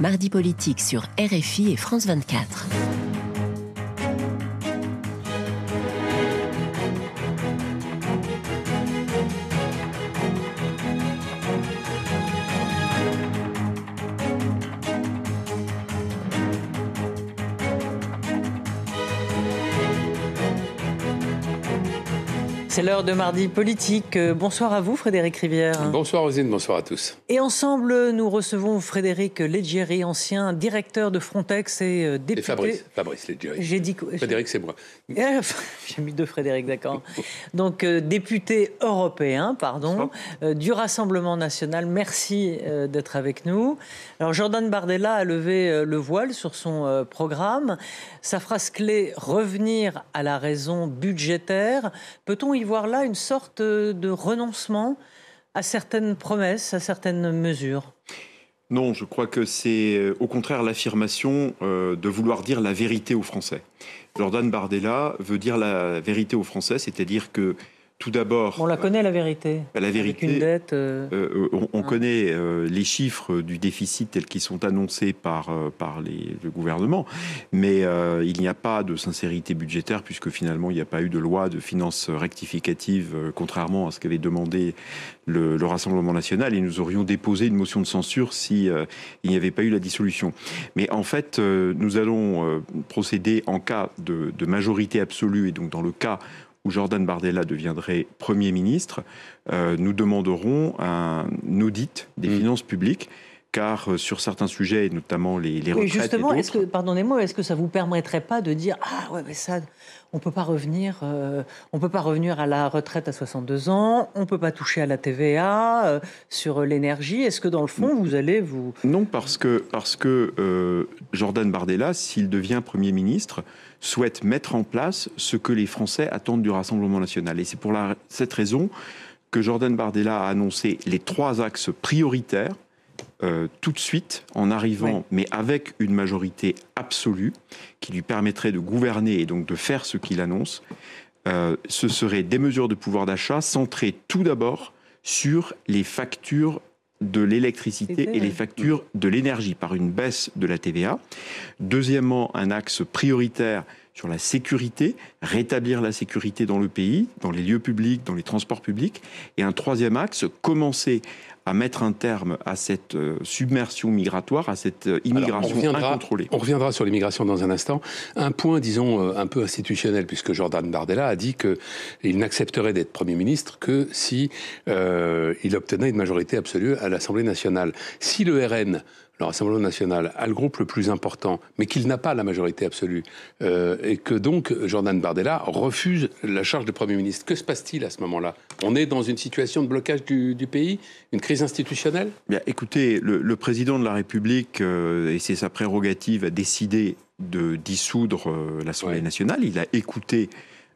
Mardi Politique sur RFI et France 24. C'est l'heure de Mardi Politique. Bonsoir à vous, Frédéric Rivière. Bonsoir Rosine, bonsoir à tous. Et ensemble, nous recevons Frédéric Leggeri, ancien directeur de Frontex et député... Et Fabrice Leggeri. J'ai dit... Frédéric, c'est moi. J'ai mis deux Frédéric, d'accord. Donc, député européen, du Rassemblement national. Merci d'être avec nous. Alors, Jordan Bardella a levé le voile sur son programme. Sa phrase clé, revenir à la raison budgétaire. Peut-on y voir là une sorte de renoncement à certaines promesses, à certaines mesures ? Non, je crois que c'est au contraire l'affirmation de vouloir dire la vérité aux Français. Jordan Bardella veut dire la vérité aux Français, c'est-à-dire que tout d'abord... On la connaît, la vérité. La vérité, avec une dette... on connaît les chiffres du déficit tels qu'ils sont annoncés par le gouvernement, mais il n'y a pas de sincérité budgétaire puisque finalement il n'y a pas eu de loi de finances rectificative, contrairement à ce qu'avait demandé le Rassemblement national, et nous aurions déposé une motion de censure si il n'y avait pas eu la dissolution. Mais en fait, nous allons procéder en cas de majorité absolue, et donc dans le cas où Jordan Bardella deviendrait Premier ministre, nous demanderons un audit des finances publiques, car sur certains sujets, notamment les retraites... Justement, et d'autres... pardonnez-moi, est-ce que ça ne vous permettrait pas de dire « Ah ouais, mais ça, on ne peut pas revenir à la retraite à 62 ans, on ne peut pas toucher à la TVA, sur l'énergie ». Est-ce que dans le fond, vous allez vous... Non, parce que Jordan Bardella, s'il devient Premier ministre, souhaite mettre en place ce que les Français attendent du Rassemblement national. Et c'est pour cette raison que Jordan Bardella a annoncé les 3 axes prioritaires tout de suite, en arrivant, mais avec une majorité absolue, qui lui permettrait de gouverner et donc de faire ce qu'il annonce. Ce seraient des mesures de pouvoir d'achat centrées tout d'abord sur les factures de l'électricité et les factures de l'énergie par une baisse de la TVA. Deuxièmement, un axe prioritaire sur la sécurité, rétablir la sécurité dans le pays, dans les lieux publics, dans les transports publics. Et un troisième axe, commencer à mettre un terme à cette submersion migratoire, à cette immigration incontrôlée. On reviendra sur l'immigration dans un instant. Un point, disons, un peu institutionnel, puisque Jordan Bardella a dit qu'il n'accepterait d'être Premier ministre que si il obtenait une majorité absolue à l'Assemblée nationale. Si le RN, le Rassemblement national, a le groupe le plus important, mais qu'il n'a pas la majorité absolue, et que donc Jordan Bardella refuse la charge de Premier ministre, que se passe-t-il à ce moment-là ? On est dans une situation de blocage du pays, une crise institutionnelle ? Bien, écoutez, le président de la République, et c'est sa prérogative, a décidé de dissoudre l'Assemblée nationale. Il a écouté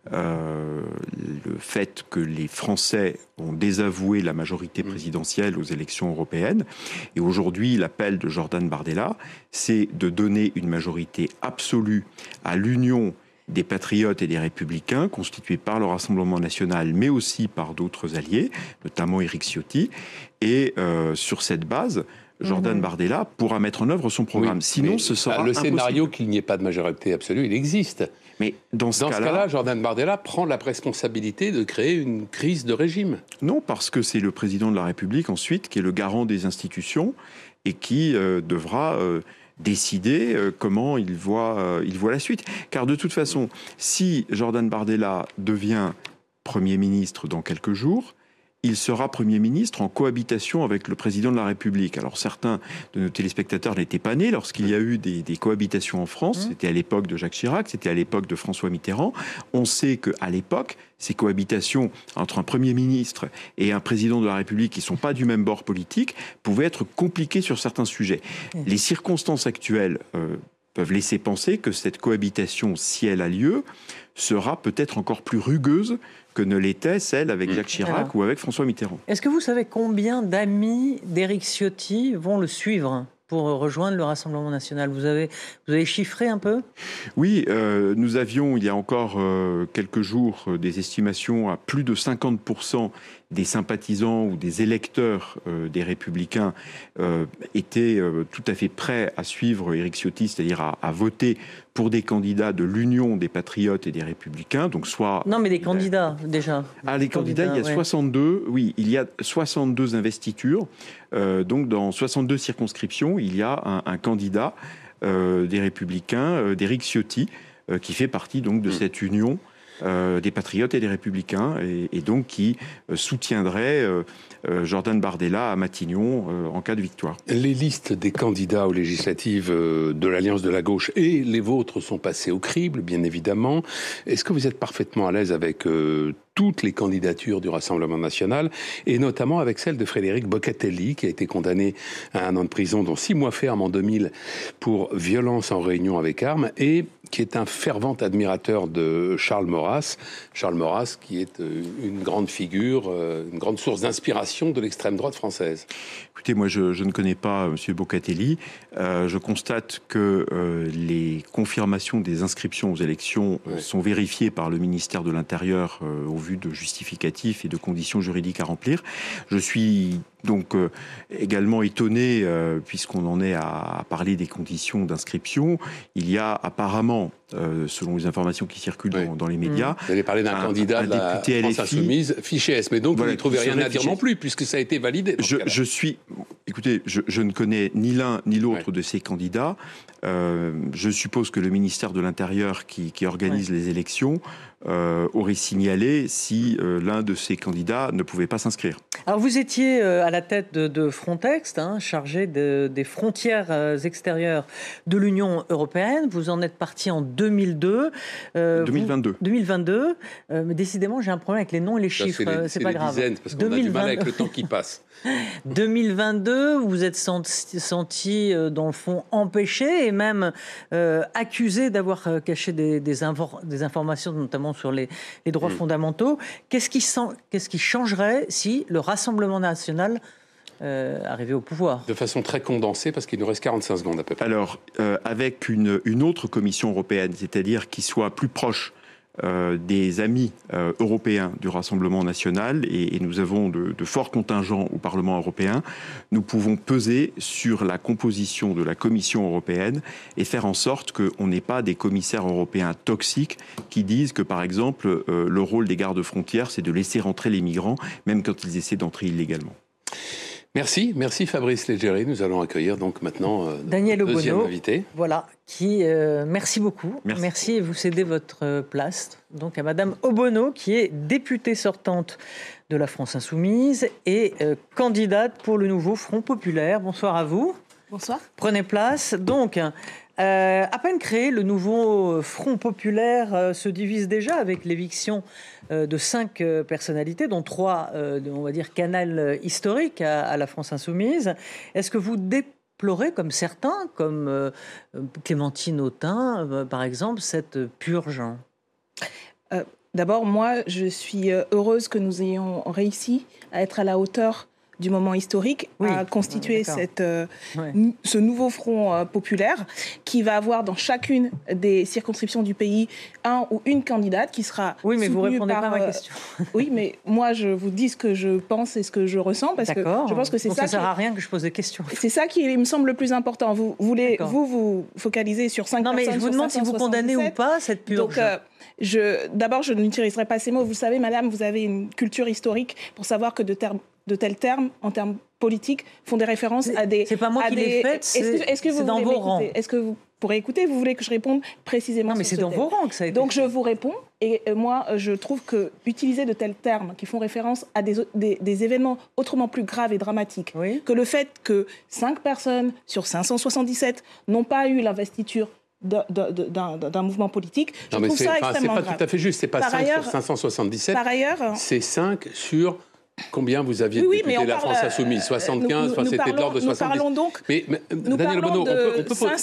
le fait que les Français ont désavoué la majorité présidentielle aux élections européennes. Et aujourd'hui, l'appel de Jordan Bardella, c'est de donner une majorité absolue à l'union des patriotes et des républicains, constitués par le Rassemblement national, mais aussi par d'autres alliés, notamment Éric Ciotti. Et sur cette base, Jordan Bardella pourra mettre en œuvre son programme. Sinon, ce sera le impossible. Scénario qu'il n'y ait pas de majorité absolue, il existe. Mais dans ce cas-là, Jordan Bardella prend la responsabilité de créer une crise de régime. Non, parce que c'est le président de la République, ensuite, qui est le garant des institutions et qui devra décider comment il voit la suite. Car de toute façon, si Jordan Bardella devient Premier ministre dans quelques jours, il sera Premier ministre en cohabitation avec le président de la République. Alors certains de nos téléspectateurs n'étaient pas nés lorsqu'il y a eu des cohabitations en France. C'était à l'époque de Jacques Chirac, c'était à l'époque de François Mitterrand. On sait qu'à l'époque, ces cohabitations entre un Premier ministre et un président de la République qui ne sont pas du même bord politique pouvaient être compliquées sur certains sujets. Les circonstances actuelles peuvent laisser penser que cette cohabitation, si elle a lieu, sera peut-être encore plus rugueuse que ne l'était celle avec Jacques Chirac ou avec François Mitterrand. Est-ce que vous savez combien d'amis d'Éric Ciotti vont le suivre pour rejoindre le Rassemblement national? Vous avez chiffré un peu? Oui, nous avions il y a encore quelques jours des estimations à plus de 50% des sympathisants ou des électeurs des Républicains étaient tout à fait prêts à suivre Éric Ciotti, c'est-à-dire à voter pour des candidats de l'Union des Patriotes et des Républicains. Donc soit... Non, mais des candidats, déjà. Ah, les candidats, il y a 62, oui, il y a 62 investitures. Donc, dans 62 circonscriptions, il y a un candidat des Républicains, d'Éric Ciotti, qui fait partie donc de cette union des Patriotes et des Républicains, et donc qui soutiendrait Jordan Bardella à Matignon en cas de victoire. Les listes des candidats aux législatives de l'Alliance de la gauche et les vôtres sont passées au crible, bien évidemment. Est-ce que vous êtes parfaitement à l'aise avec toutes les candidatures du Rassemblement national, et notamment avec celle de Frédéric Boccatelli, qui a été condamné à 1 an de prison, dont 6 mois ferme en 2000 pour violence en réunion avec armes, et qui est un fervent admirateur de Charles Maurras. Charles Maurras, qui est une grande figure, une grande source d'inspiration de l'extrême droite française. Écoutez, moi je ne connais pas M. Boccatelli. Je constate que les confirmations des inscriptions aux élections sont vérifiées par le ministère de l'Intérieur au vu de justificatifs et de conditions juridiques à remplir. Je suis donc également étonné, puisqu'on en est à parler des conditions d'inscription. Il y a apparemment, selon les informations qui circulent dans les médias... Vous allez parler d'un candidat de la France Insoumise, fiché S, mais donc vous n'y trouvez rien à dire non plus, puisque ça a été validé. Écoutez, je ne connais ni l'un ni l'autre de ces candidats. Je suppose que le ministère de l'Intérieur qui organise les élections aurait signalé si l'un de ces candidats ne pouvait pas s'inscrire. Alors vous étiez à la tête de Frontex, chargé des frontières extérieures de l'Union européenne. Vous en êtes parti en 2002. 2022. Mais décidément, j'ai un problème avec les noms et les chiffres. C'est pas grave. Dizaines, parce qu'on a du mal avec le temps qui passe. 2022, vous vous êtes senti, dans le fond, empêché et même accusé d'avoir caché des informations, notamment sur les droits fondamentaux. Qu'est-ce qui changerait si le Rassemblement national arrivait au pouvoir? De façon très condensée, parce qu'il nous reste 45 secondes à peu près. Alors, avec une autre Commission européenne, c'est-à-dire qui soit plus proche des amis européens du Rassemblement national, et nous avons de forts contingents au Parlement européen, nous pouvons peser sur la composition de la Commission européenne et faire en sorte qu'on n'ait pas des commissaires européens toxiques qui disent que, par exemple, le rôle des gardes-frontières, c'est de laisser rentrer les migrants, même quand ils essaient d'entrer illégalement. Merci Fabrice Leggeri. Nous allons accueillir donc maintenant Daniel Obono, deuxième invité. Voilà, merci beaucoup. Merci et vous cédez votre place donc à Madame Obono, qui est députée sortante de la France Insoumise et candidate pour le nouveau Front Populaire. Bonsoir à vous. Bonsoir. Prenez place. Donc, à peine créé, le nouveau Front Populaire se divise déjà avec l'éviction de 5 personnalités, dont 3, on va dire, canals historiques à la France Insoumise. Est-ce que vous déplorez, comme certains, comme Clémentine Autain, par exemple, cette purge? D'abord, moi, je suis heureuse que nous ayons réussi à être à la hauteur du moment historique, à constituer ce nouveau front populaire qui va avoir dans chacune des circonscriptions du pays un ou une candidate qui sera Oui, mais vous ne répondez pas à ma question. Oui, mais moi, je vous dis ce que je pense et ce que je ressens, parce que je pense que c'est ça. Ça ne sert à rien que je pose des questions. C'est ça qui me semble le plus important. Vous voulez vous focaliser sur 5 personnes. Non, mais je vous demande si vous condamnez ou pas cette purge. Donc, d'abord, je n'utiliserai pas ces mots. Vous savez, madame, vous avez une culture historique pour savoir que de tels termes, en termes politiques, font des références à des... C'est pas moi qui l'ai fait, c'est dans vos rangs. Est-ce que vous pourrez écouter? Vous voulez que je réponde précisément? Non, mais c'est dans vos rangs que ça a été Donc je vous réponds, et moi, je trouve que utiliser de tels termes qui font référence à des événements autrement plus graves et dramatiques, que le fait que 5 personnes sur 577 n'ont pas eu l'investiture d'un mouvement politique, je trouve ça extrêmement grave. C'est pas tout à fait juste, c'est pas 5 sur 577, par ailleurs, c'est 5 sur... Combien vous aviez de députés de la France Insoumise? 75, c'était de l'ordre de 70. Nous parlons donc Daniel Obono, de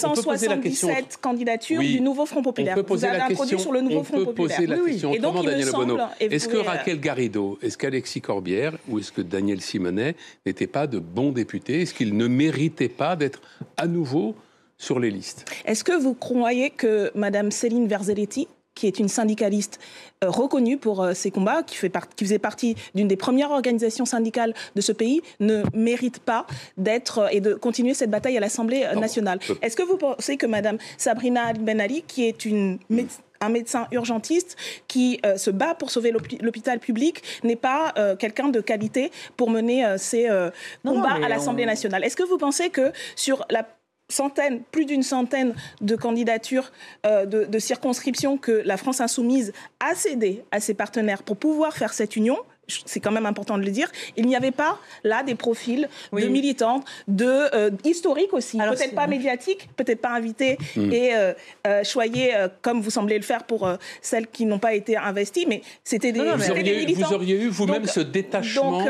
577 candidatures du nouveau Front Populaire. On peut poser la question. Sur le nouveau Front Populaire. On peut poser la question autrement, Daniel Obono. Est-ce que Raquel Garrido, Garrido, est-ce qu'Alexis Corbière ou est-ce que Daniel Simonet n'étaient pas de bons députés? Est-ce qu'ils ne méritaient pas d'être à nouveau sur les listes? Est-ce que vous croyez que Mme Céline Verzelletti qui est une syndicaliste reconnue pour ses combats, qui faisait partie d'une des premières organisations syndicales de ce pays, ne mérite pas d'être et de continuer cette bataille à l'Assemblée nationale. Est-ce que vous pensez que Madame Sabrina Ben Ali, qui est un médecin urgentiste qui se bat pour sauver l'hôpital public, n'est pas quelqu'un de qualité pour mener ses combats à l'Assemblée nationale? Est-ce que vous pensez que sur plus d'une centaine de candidatures de circonscriptions que la France insoumise a cédé à ses partenaires pour pouvoir faire cette union, c'est quand même important de le dire, il n'y avait pas là des profils de militantes, historiques aussi, peut-être pas médiatiques, peut-être pas invités et choyés comme vous semblez le faire pour celles qui n'ont pas été investies, mais c'était des militants. Vous auriez eu vous-même ce détachement,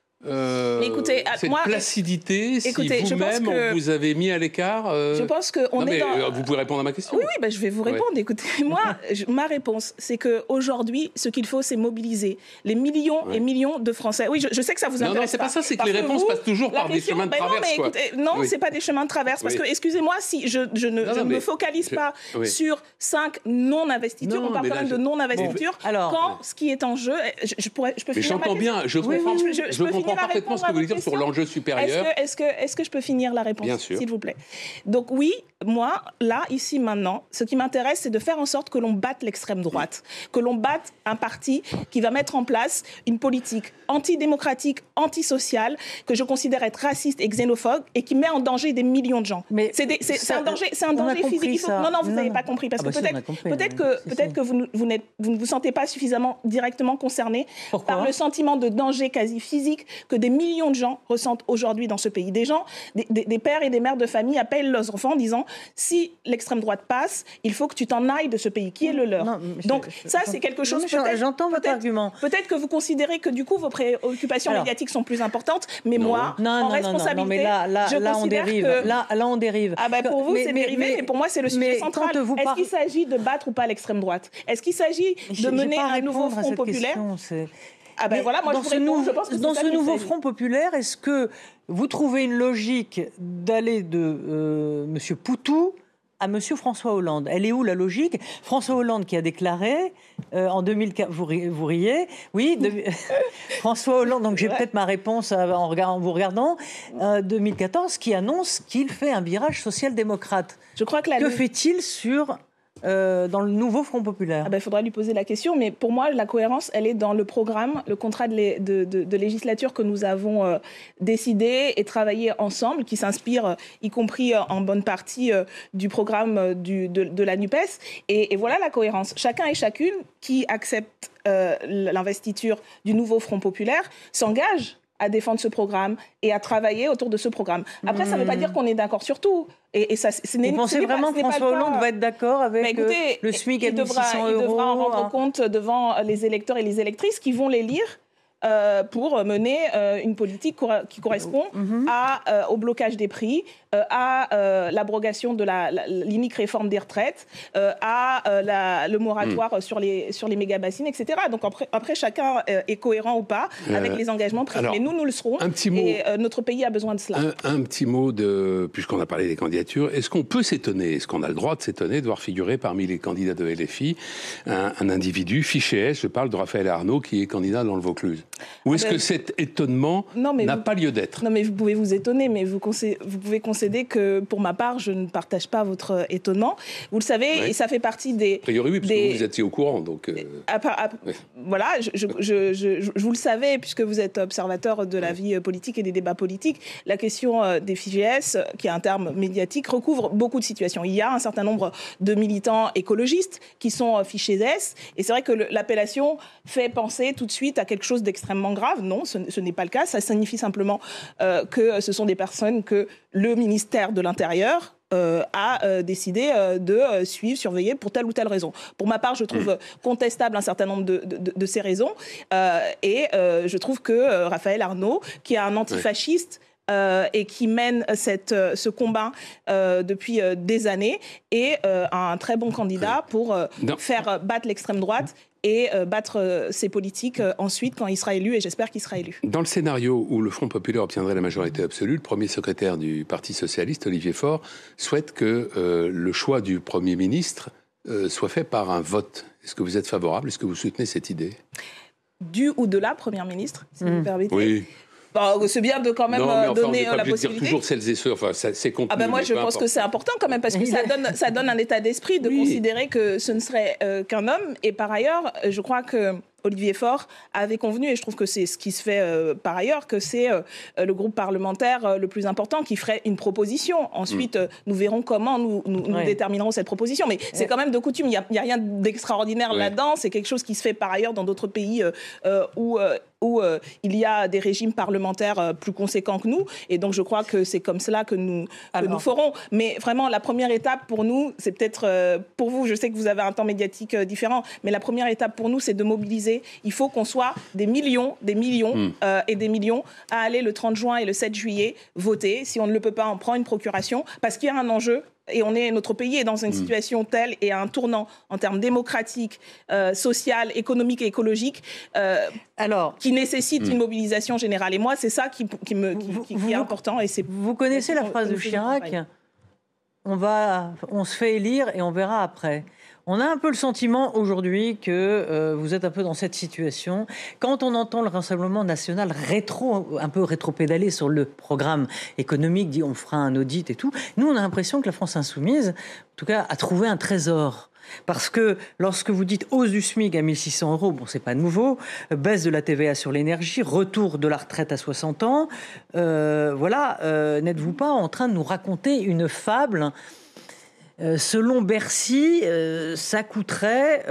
écoutez, cette placidité, si vous-même vous avez mis à l'écart. Je pense que vous pouvez répondre à ma question. Oui, je vais vous répondre. Écoutez, moi, ma réponse, c'est que aujourd'hui, ce qu'il faut, c'est mobiliser les millions et millions de Français. Oui, je sais que ça vous intéresse. Non, c'est pas ça. C'est que les réponses passent toujours par des chemins de traverse. C'est pas des chemins de traverse. Parce que, excusez-moi, si je ne me focalise pas sur 5 non-investitures, on parle quand même de non-investiture. Quand ce qui est en jeu, je peux finir. J'entends bien. Je comprends parfaitement ce que vous voulez dire sur l'enjeu supérieur. Est-ce que je peux finir la réponse, s'il vous plaît? Donc oui, moi, là, ici, maintenant, ce qui m'intéresse, c'est de faire en sorte que l'on batte l'extrême droite, que l'on batte un parti qui va mettre en place une politique antidémocratique, antisociale, que je considère être raciste et xénophobe, et qui met en danger des millions de gens. Mais c'est un danger physique. Non, vous n'avez pas compris, parce que peut-être que vous ne vous sentez pas suffisamment directement concerné par le sentiment de danger quasi physique que des millions de gens ressentent aujourd'hui dans ce pays. Des gens, des pères et des mères de famille appellent leurs enfants en disant « si l'extrême droite passe, il faut que tu t'en ailles de ce pays qui est le leur ». Donc ça, c'est quelque chose... J'entends votre argument. Peut-être que vous considérez que du coup, vos préoccupations médiatiques sont plus importantes, mais moi, en responsabilité, je considère que... Là, on dérive. Pour vous, c'est dérivé, mais pour moi, c'est le sujet central. Est-ce qu'il s'agit de battre ou pas l'extrême droite? Est-ce qu'il s'agit de mener un nouveau front populaire? Dans ce nouveau front populaire, est-ce que vous trouvez une logique d'aller de M. Poutou à M. François Hollande? Elle est où la logique? François Hollande qui a déclaré en 2004, vous riez, oui, François Hollande, donc j'ai peut-être ma réponse en vous regardant, 2014, qui annonce qu'il fait un virage social-démocrate. Je crois que que fait-il dans le nouveau Front populaire? Il faudra lui poser la question, mais pour moi, la cohérence, elle est dans le programme, le contrat de législature que nous avons décidé et travaillé ensemble, qui s'inspire, y compris en bonne partie, du programme de la NUPES. Et voilà la cohérence. Chacun et chacune qui accepte l'investiture du nouveau Front populaire s'engage à défendre ce programme et à travailler autour de ce programme. Après, ça ne veut pas dire qu'on est d'accord sur tout. Et ça, vous pensez vraiment que François Hollande va être d'accord avec le SMIC à 1 600 €? Il devra en rendre compte devant les électeurs et les électrices qui vont l'élire pour mener une politique qui correspond au blocage des prix, à l'abrogation de l'inique réforme des retraites, le moratoire sur les méga-bassines, etc. Donc après chacun est cohérent ou pas avec les engagements pris. Mais nous le serons. Et notre pays a besoin de cela. Un petit mot, puisqu'on a parlé des candidatures, est-ce qu'on peut s'étonner, est-ce qu'on a le droit de s'étonner de voir figurer parmi les candidats de LFI un individu, fiché S, je parle de Raphaël Arnaud, qui est candidat dans le Vaucluse? Ou est-ce que cet étonnement n'a pas lieu d'être? Non, mais vous pouvez vous étonner, mais vous pouvez concéder que, pour ma part, je ne partage pas votre étonnement. Vous le savez, et ça fait partie des... A priori, oui, parce que vous étiez au courant, donc... Voilà, je vous le savez, puisque vous êtes observateur de la vie politique et des débats politiques. La question des fichiers S, qui est un terme médiatique, recouvre beaucoup de situations. Il y a un certain nombre de militants écologistes qui sont fichés S, et c'est vrai que l'appellation fait penser tout de suite à quelque chose d'extrêmement grave. Non, ce n'est pas le cas. Ça signifie simplement que ce sont des personnes que le ministère de l'Intérieur a décidé de suivre, surveiller pour telle ou telle raison. Pour ma part, je trouve contestable un certain nombre de ces raisons. Et je trouve que Raphaël Arnaud, qui est un antifasciste, et qui mène ce combat depuis des années, est un très bon candidat pour faire battre l'extrême droite et battre ses politiques ensuite quand il sera élu, et j'espère qu'il sera élu. Dans le scénario où le Front populaire obtiendrait la majorité absolue, le premier secrétaire du Parti socialiste, Olivier Faure, souhaite que le choix du Premier ministre soit fait par un vote. Est-ce que vous êtes favorable? Est-ce que vous soutenez cette idée? Du ou de la Première ministre, si vous me permettez. Oui. Bon, c'est bien de quand même donner la possibilité. Dire toujours celles et ceux, enfin, c'est contenu. Moi, je pense que c'est important quand même, parce que ça donne un état d'esprit de considérer que ce ne serait qu'un homme. Et par ailleurs, je crois que Olivier Faure avait convenu, et je trouve que c'est ce qui se fait par ailleurs, que c'est le groupe parlementaire le plus important qui ferait une proposition. Ensuite, nous verrons comment nous déterminerons cette proposition. Mais c'est quand même de coutume, il n'y a rien d'extraordinaire là-dedans. C'est quelque chose qui se fait par ailleurs dans d'autres pays où il y a des régimes parlementaires plus conséquents que nous. Et donc, je crois que c'est comme cela que nous ferons. Mais vraiment, la première étape pour nous, c'est peut-être pour vous, je sais que vous avez un temps médiatique différent, mais la première étape pour nous, c'est de mobiliser. Il faut qu'on soit des millions et des millions à aller le 30 juin et le 7 juillet voter. Si on ne le peut pas, on prend une procuration parce qu'il y a un enjeu. Et notre pays est dans une situation telle et à un tournant en termes démocratiques, social, économique et écologique qui nécesse une mobilisation générale. Et moi, c'est ça qui est important. Et vous connaissez la phrase de Chirac, on se fait élire et on verra après. On a un peu le sentiment aujourd'hui que vous êtes un peu dans cette situation. Quand on entend le Rassemblement national un peu rétro-pédaler sur le programme économique, dit on fera un audit et tout, nous on a l'impression que la France insoumise, en tout cas, a trouvé un trésor. Parce que lorsque vous dites hausse du SMIC à 1 600 €, bon, c'est pas nouveau, baisse de la TVA sur l'énergie, retour de la retraite à 60 ans, n'êtes-vous pas en train de nous raconter une fable? Selon Bercy, ça coûterait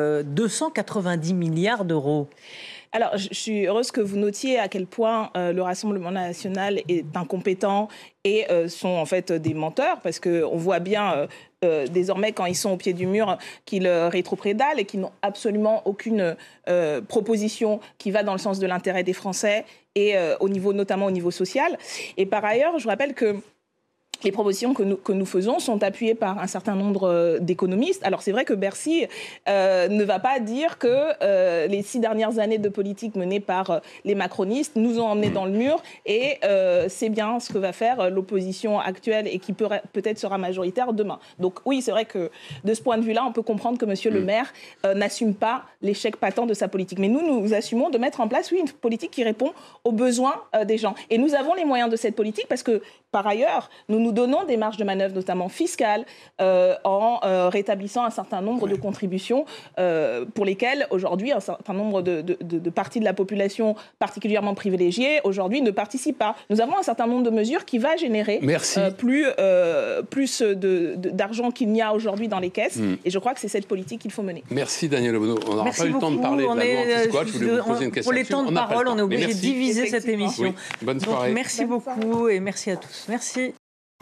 290 milliards d'euros. Alors, je suis heureuse que vous notiez à quel point le Rassemblement national est incompétent et sont en fait des menteurs, parce qu'on voit bien désormais, quand ils sont au pied du mur, qu'ils rétropédalent et qu'ils n'ont absolument aucune proposition qui va dans le sens de l'intérêt des Français et notamment au niveau social. Et par ailleurs, je vous rappelle que les propositions que nous faisons sont appuyées par un certain nombre d'économistes. Alors c'est vrai que Bercy ne va pas dire que les 6 dernières années de politique menées par les macronistes nous ont emmenés dans le mur et c'est bien ce que va faire l'opposition actuelle et qui peut-être sera majoritaire demain. Donc oui, c'est vrai que de ce point de vue-là, on peut comprendre que M. le maire n'assume pas l'échec patent de sa politique. Mais nous assumons de mettre en place, une politique qui répond aux besoins des gens. Et nous avons les moyens de cette politique parce que, par ailleurs, nous donnons des marges de manœuvre, notamment fiscales, en rétablissant un certain nombre de contributions pour lesquelles, aujourd'hui, un certain nombre de parties de la population particulièrement privilégiée, aujourd'hui, ne participent pas. Nous avons un certain nombre de mesures qui va générer plus d'argent qu'il n'y a aujourd'hui dans les caisses. Et je crois que c'est cette politique qu'il faut mener. Merci, Daniel Obono. On n'aura pas eu le temps de parler de la loi anti-squat. Je voulais vous poser une question. Pour les temps de parole, on est obligé de diviser cette émission. Oui. Bonne soirée. Donc, merci beaucoup et merci à tous. Merci.